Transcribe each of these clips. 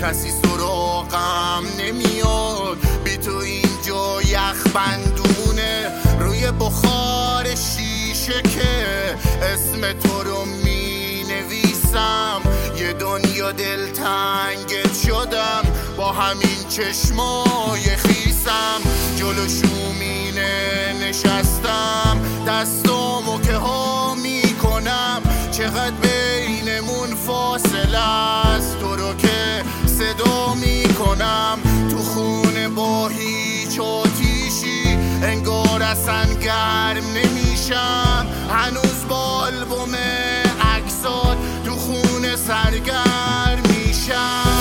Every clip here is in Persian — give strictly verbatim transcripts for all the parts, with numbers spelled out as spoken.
کسی سراغم نمیاد، بی تو اینجا یخ بندونه روی بخار شیشه که اسم تو رو می نویسم. یه دنیا دلتنگت شدم با همین چشمای خیسم، جلو شومینه نشستم دستامو که ها میکنم. چقدر بینمون فاصله است تو رو که صدا میکنم. تو خونه با هیچ آتیشی انگار اصلا گرم نمیشم، هنوز با آلبوم عکسات تو خونه سرگرم میشم.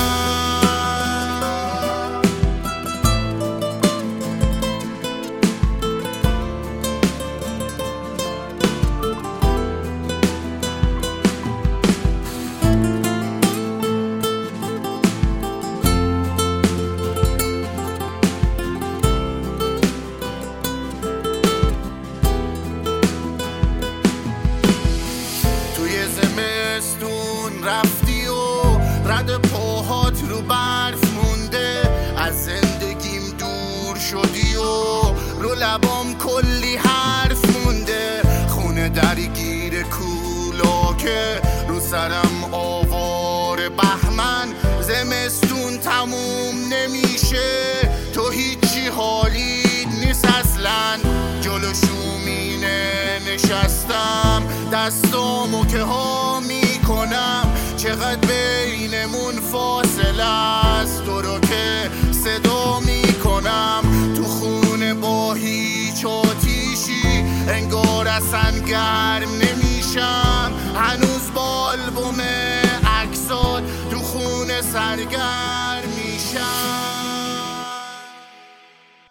زمستون رفتی و رد پاهات رو برف مونده، از زندگیم دور شدی و رو لبام کلی حرف مونده. خونه درگیر کولاکه رو سرم آوار بهمن، زمستون تموم نمیشه تو هیچی حالی نیست اصلا. جلو شومینه نشستم دستامو که ها میکنم. چقدر بینمون فاصله است تو رو که صدا میکنم. تو خونه با هیچ آتیشی انگار اصلا گرم نمیشم، هنوز با آلبوم عکسات تو خونه سرگرم میشم.